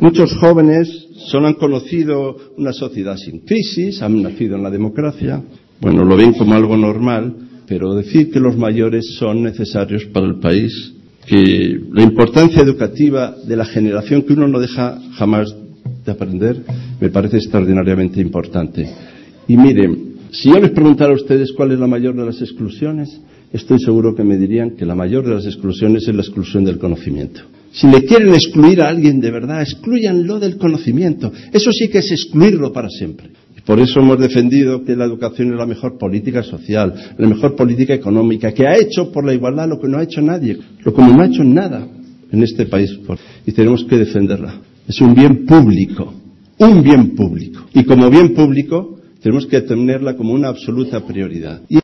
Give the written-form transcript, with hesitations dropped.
Muchos jóvenes solo han conocido una sociedad sin crisis, han nacido en la democracia, bueno, lo ven como algo normal, pero decir que los mayores son necesarios para el país, que la importancia educativa de la generación que uno no deja jamás de aprender, me parece extraordinariamente importante. Y miren, si yo les preguntara a ustedes cuál es la mayor de las exclusiones, estoy seguro que me dirían que la mayor de las exclusiones es la exclusión del conocimiento. Si le quieren excluir a alguien de verdad, exclúyanlo del conocimiento. Eso sí que es excluirlo para siempre. Y por eso hemos defendido que la educación es la mejor política social, la mejor política económica, que ha hecho por la igualdad lo que no ha hecho nadie, lo que no ha hecho nada en este país. Y tenemos que defenderla. Es un bien público, un bien público. Y como bien público, tenemos que tenerla como una absoluta prioridad.